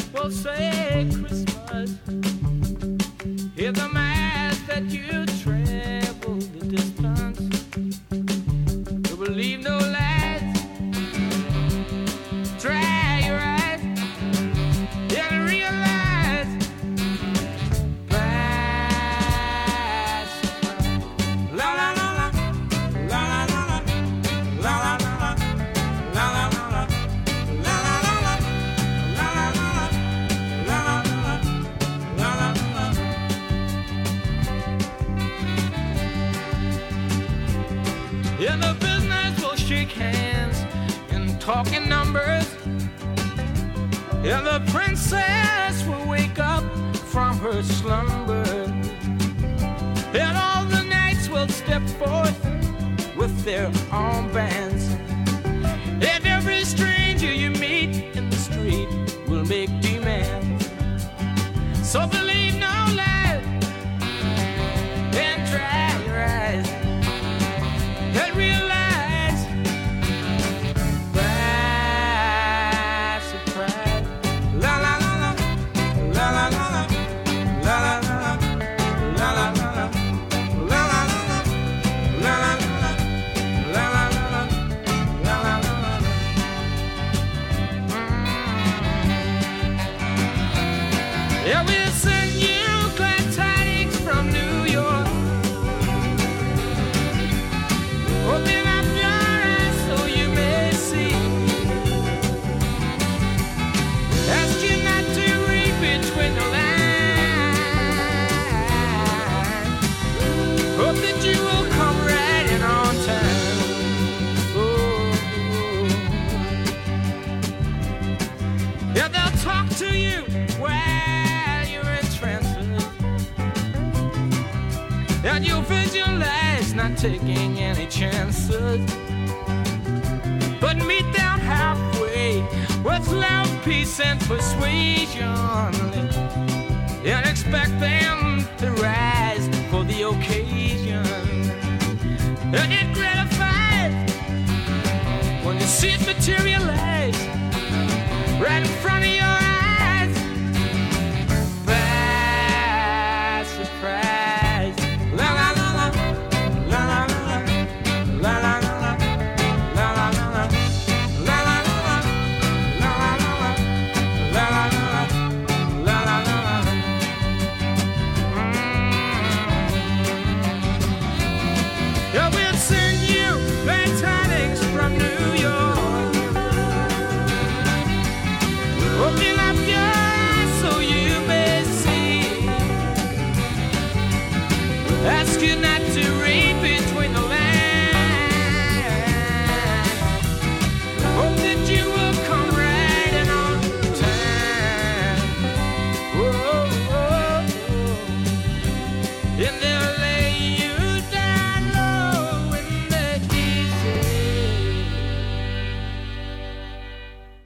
will say Christmas. Hear the mass that you travel the distance. You will leave no lies. Dry your eyes and realize past. La la la la, la la la la, la la la la, la la la la, la la la la, la la la la, la la la la. In the business we'll shake hands and talk in numbers. And the princess will wake up from her slumber. And all the knights will step forth with their own bands. And every stranger you meet in the street will make demands. So believe no lies and dry your eyes and realize by surprise. La la la la, la la la la, la la la la, la la la la, la la la la, la la la la, la la la la, la la la. Yeah, we'll send you glad tidings from New York. Open up your eyes so you may see. Ask you not to read between the lines. Hope that you will come right in on time. Oh. Yeah, they'll talk to you while you're in transit. And you'll visualize not taking any chances, but meet them halfway with love, peace, and persuasion, and expect them to rise for the occasion. And it gratifies when you see it materialize right in front of your eyes by surprise. La la la la, la la la la, la la la la, la la la la, la la la la, la la la la, la la la la, la la la la. Yeah, we'll send you glad tidings from New York. Open up your eyes so you may see. Ask you not to